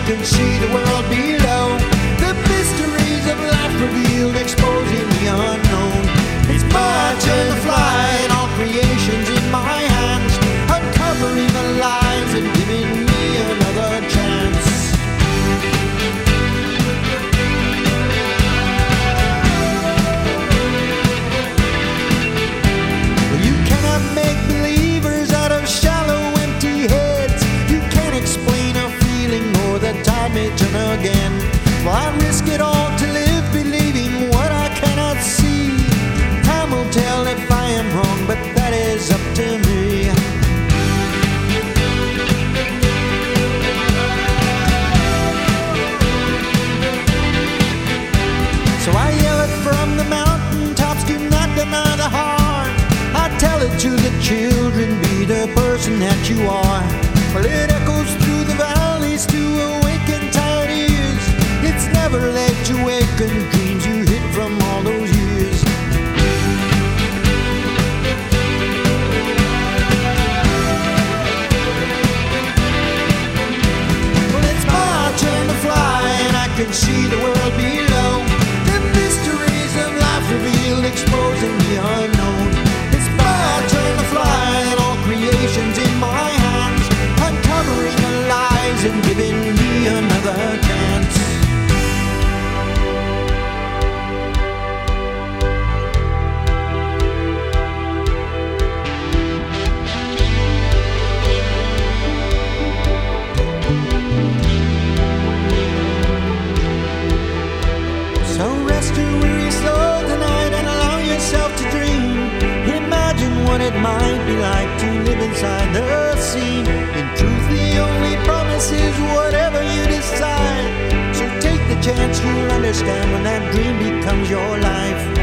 can see the world below. The mysteries of life revealed, exposing the unknown. It's my turn to fly, and all creation's in my hands, uncovering the lies and giving me another chance. Well, you cannot make believers out of shallow, empty heads. You can't explain a feeling, or the tide may turn again. Well, I risk it all to live believing what I cannot see. Time will tell if I am wrong, but that is up to me. So I yell it from the mountaintops, do not deny the heart. I tell it to the children, be the person that you are. Well, it echoes through the valleys to awaken tired ears. It's never late to awaken dreams you hid from all those years. Well, it's my turn to fly, and I can see the world below. The mysteries of life revealed, exposing the unknown. It's my turn to fly, and all creation's in my hands, uncovering the lies and giving me another chance. So rest your weary soul tonight and allow yourself to dream. Imagine what it might be like to live inside the sea. In truth, the only promise is whatever you decide. So take the chance, you'll understand when that dream becomes your life.